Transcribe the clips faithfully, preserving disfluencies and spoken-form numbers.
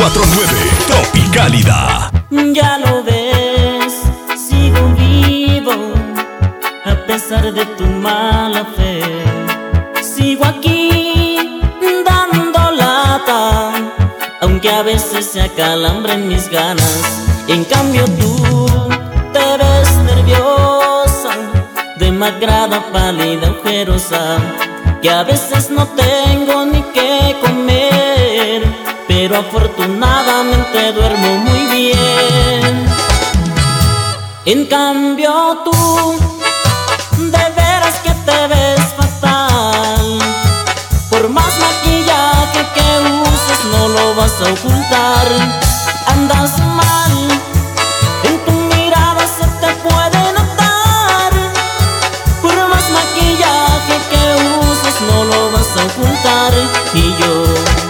cuatro nueve Tropicalida. Ya lo ves, sigo vivo a pesar de tu mala fe. Sigo aquí dando lata, aunque a veces se acalambren mis ganas. En cambio tú te ves nerviosa, demacrada, pálida, ojerosa, que a veces no tengo ni qué comer, pero afortunadamente duermo muy bien. En cambio tú, de veras que te ves fatal. Por más maquillaje que uses no lo vas a ocultar. Andas mal, en tu mirada se te puede notar. Por más maquillaje que uses no lo vas a ocultar. Y yo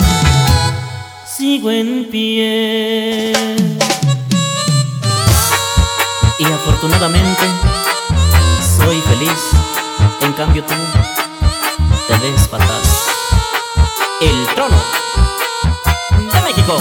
sigo en pie. Y afortunadamente soy feliz. En cambio tú te ves fatal. El trono de México.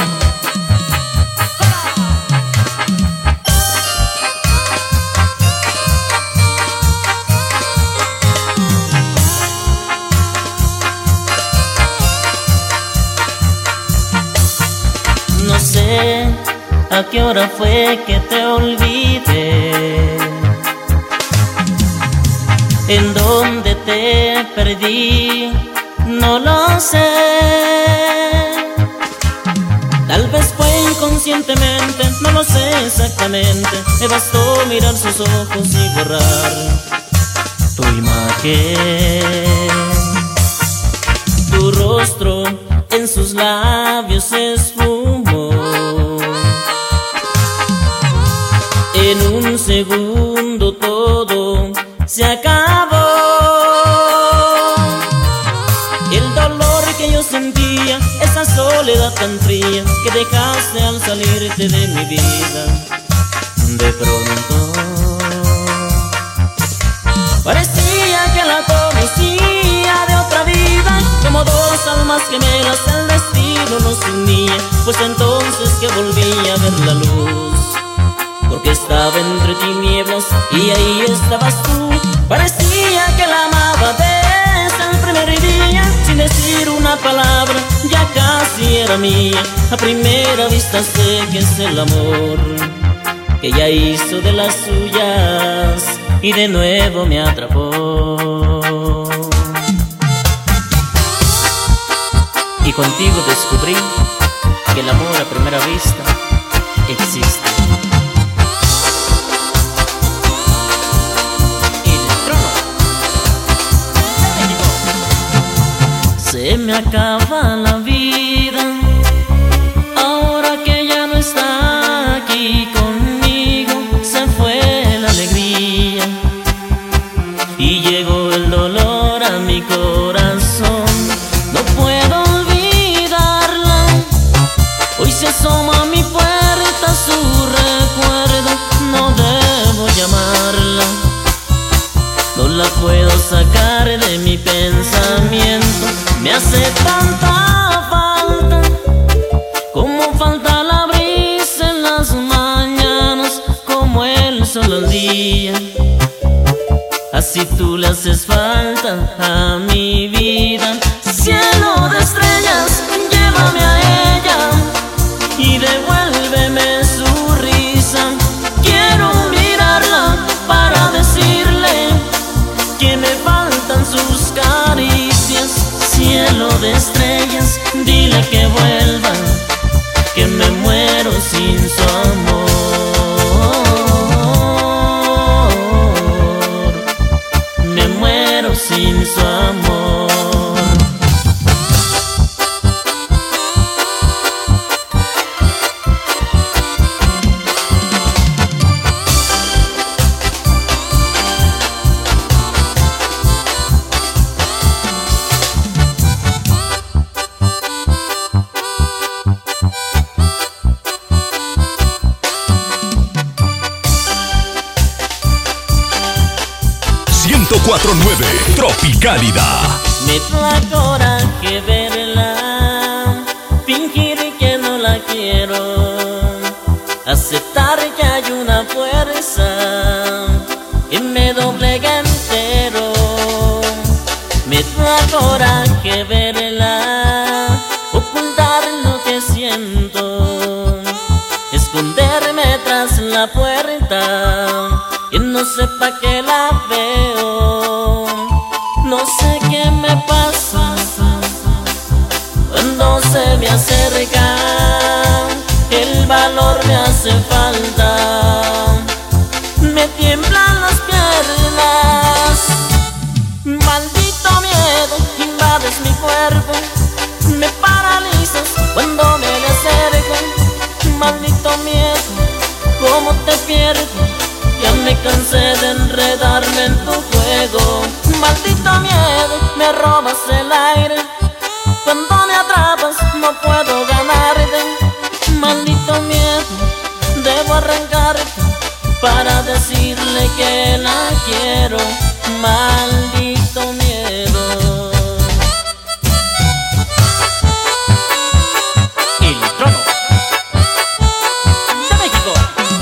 No sé a qué hora fue que te olvidé, en dónde te perdí, no lo sé. Tal vez fue inconscientemente, no lo sé exactamente. Me bastó mirar sus ojos y borrar tu imagen. Tu rostro en sus labios se esfumó. En un segundo todo se acabó. El dolor que yo sentía, esa soledad tan fría que dejaste al salirte de mi vida. De pronto parecía que la conocía de otra vida. Como dos almas gemelas el destino nos unía. Pues entonces que volví a ver la luz, porque estaba entre tinieblas y ahí estabas tú. Parecía que la amaba desde el primer día. Sin decir una palabra ya casi era mía. A primera vista sé que es el amor que ella hizo de las suyas y de nuevo me atrapó. Y contigo descubrí que el amor a primera vista existe. Se me acaba la vida ahora que ya no está aquí conmigo. Se fue la alegría y llegó el dolor a mi corazón. No puedo olvidarla, hoy se asoma a mi puerta su recuerdo. No debo llamarla, no la puedo sacar de mi pensamiento. Me hace tanta falta, como falta la brisa en las mañanas, como el sol al día. Así tú le haces falta a mi vida. Cielo de estrellas, llévame a ella y devuélveme su risa. Quiero mirarla para decirle que me faltan sus caricias. Cielo de estrellas, dile que vuelva, que me muero sin su amor. Me muero sin su amor. ciento cuatro nueve Tropicalida. Me da coraje verla, fingir que no la quiero. fuerza y me doblega entero. Me da coraje verla, ocultar lo que siento, esconderme tras la puerta y no sepa que la veo. No sé qué me pasa cuando se me acerca, el valor me hace falta, me tiemblan las piernas. Maldito miedo, invades mi cuerpo, me paralizas cuando me le acerco. Maldito miedo, cómo te pierdo, ya me cansé de enredarme en tu juego. Maldito miedo, me robas el aire, cuando me atrapas no puedo ganarte. Maldito miedo, debo arrancarte para decirle que la quiero. Maldito miedo. El trono de México.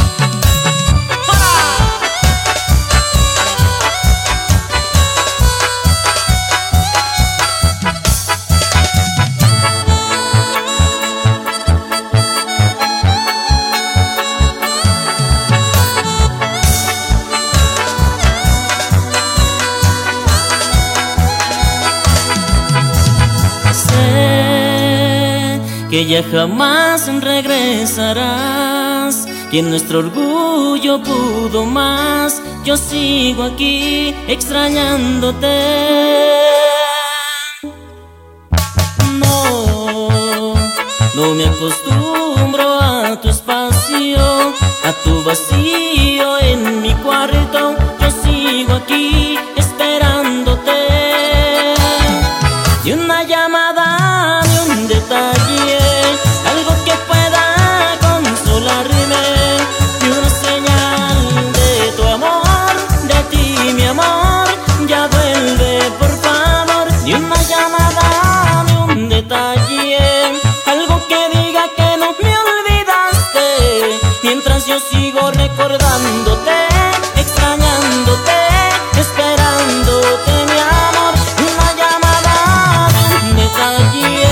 Que ya jamás regresarás, que nuestro orgullo pudo más. Yo sigo aquí extrañándote. No, no me acostumbro a tu espacio, a tu vacío en mi cuarto. Yo sigo aquí esperándote. Y una llamada, ni un detalle, algo que pueda consolarme, y una señal de tu amor, de ti mi amor, ya vuelve por favor. Ni una llamada, ni un detalle, algo que diga que no me olvidaste, mientras yo sigo recordándote, extrañándote, esperándote mi amor. Una llamada, ni un detalle.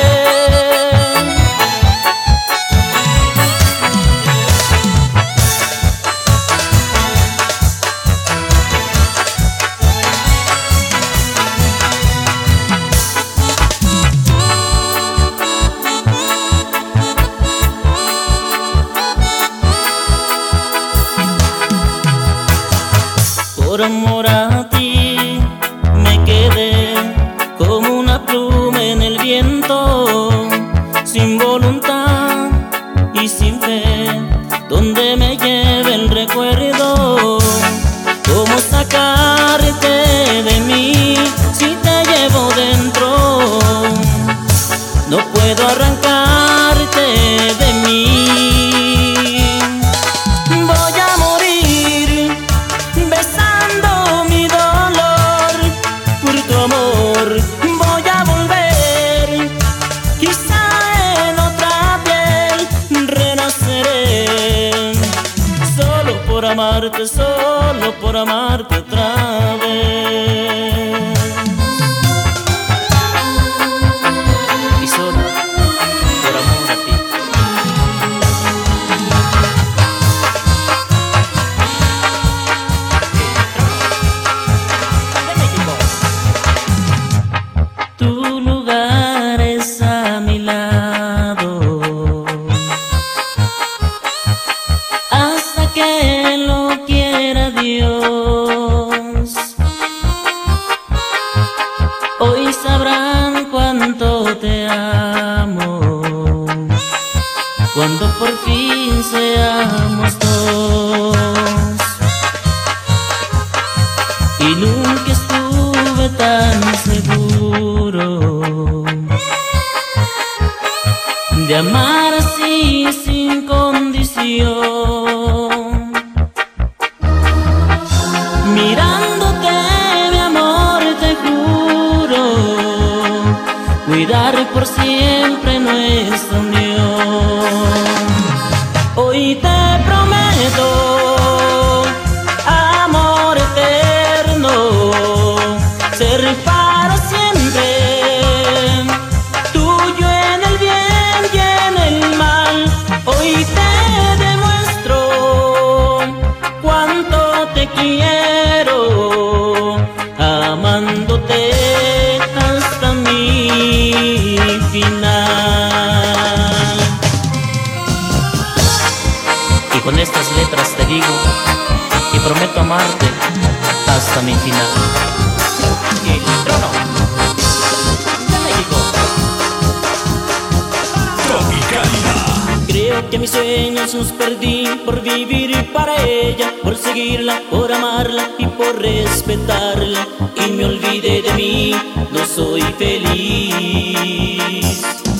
Por amor a ti me quedé como una pluma en el viento, sin voluntad y sin fe, donde me lleve el recuerdo. ¿Cómo sacarte de mí si te llevo dentro? No puedo arrancarte de mí. Voy a morir besando mi dolor por tu amor. Voy a volver, quizá en otra piel renaceré, solo por amarte, solo por amarte otra vez. Y solo por amor a ti. Tu lugar es a mi lado, hasta que lo quiera Dios. te quiero, amándote hasta mi final. Y con estas letras te digo y prometo amarte hasta mi final. El trono de México. Tropicalida. Creo que mis sueños los perdí por vivir para ella, por seguirla, por amarla y por respetarla. Y me olvidé de mí, no soy feliz.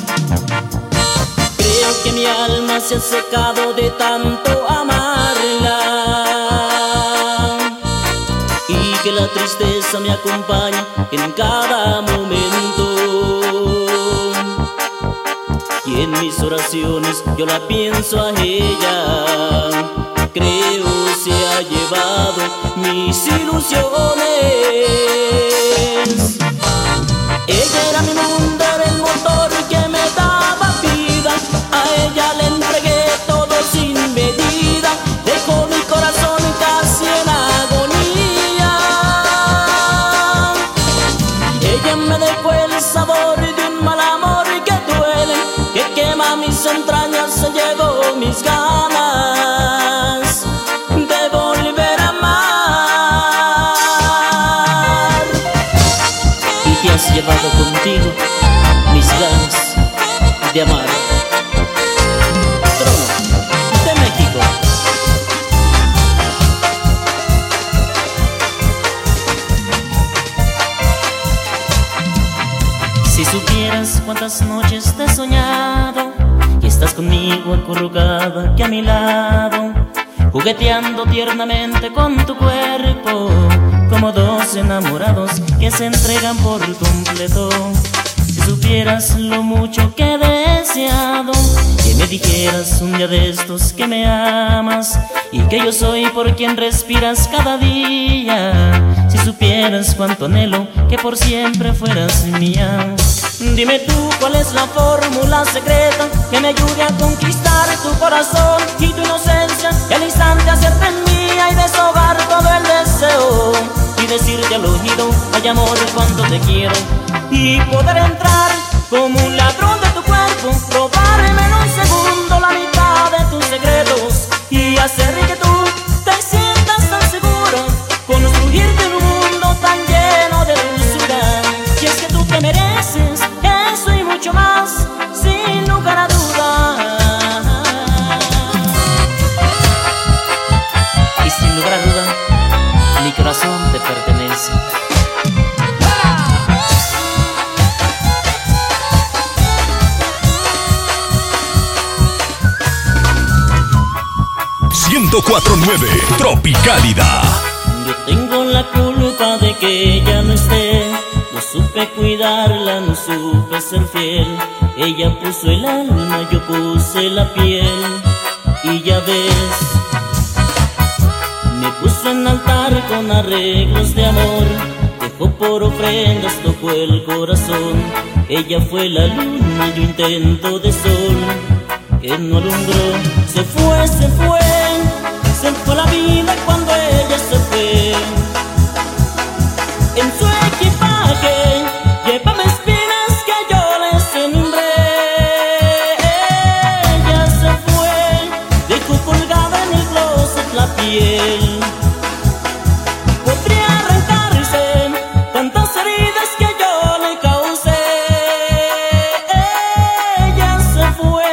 Creo que mi alma se ha secado de tanto amarla y que la tristeza me acompaña en cada momento. Y en mis oraciones yo la pienso a ella. Creo se ha llevado mis ilusiones. Ella era mi mundo, era el motor que me daba vida. A ella le entregué todo sin medida. Dejó mi corazón casi en agonía. Ella me dejó el sabor de un mal amor que duele, que quema mis entrañas, se llevó mis ganas de volver a amar. Y te has llevado contigo mis ganas de amar. Trono de México. Si supieras cuántas noches te he soñado y estás conmigo acurrucada aquí a mi lado, jugueteando tiernamente con tu cuerpo, como dos enamorados que se entregan por completo. Si supieras lo mucho que he deseado, que me dijeras un día de estos que me amas y que yo soy por quien respiras cada día. Si supieras cuánto anhelo que por siempre fueras mía. Dime tú cuál es la fórmula secreta que me ayude a conquistar tu corazón y tu inocencia, y al instante hacerte mía y deshogar todo el deseo y decirte al oído: ay amor, cuánto te quiero, y poder entrar como un ladrón de tu cuerpo, robarme en un segundo la mitad de tus secretos y hacer que tú te sientas tan seguro, construirte en un mundo tan lleno de dulzura. Y es que tú te mereces eso y mucho más, sin lugar a dudas. Y sin lugar a duda, mi corazón te pertenece. ciento cuatro punto nueve Tropicalida. Yo tengo la culpa de que ella no esté. No supe cuidarla, no supe ser fiel. Ella puso el alma, yo puse la piel. Y ya ves, me puso en altar con arreglos de amor. Dejó por ofrendas, tocó el corazón. Ella fue la luna, yo intento de sol que no alumbró. Se fue, se fue, se fue la vida cuando ella se fue. En su equipaje llevaba espinas que yo le sembré. Ella se fue, dejó colgada en el closet la piel. Podría arrancarse tantas heridas que yo le causé. Ella se fue.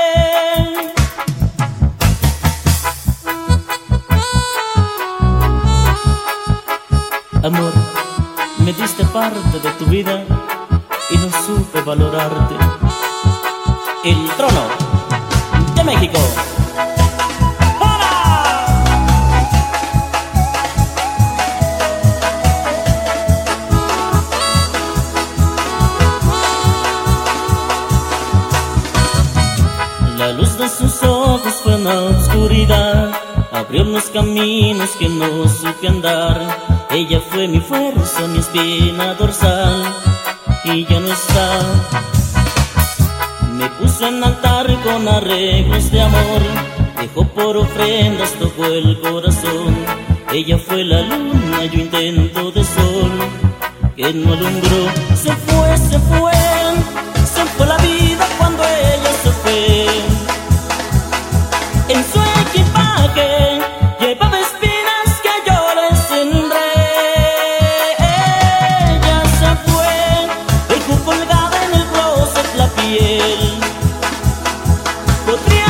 Amor, me diste parte de tu vida y no supe valorarte. El trono de México. ¡Hola! La luz de sus ojos fue una oscuridad, abrió los caminos que no supe andar. Ella fue mi fuerza, mi espina dorsal, y ya no está. Me puso en altar con arreglos de amor, dejó por ofrendas, tocó el corazón. Ella fue la luna, yo intento de sol que no alumbró. Se fue, se fue, se fue la vida cuando ella se fue. En su equipaje llevaba espinas que yo le sembré. Ella se fue, dejó colgada en el closet la piel. Podría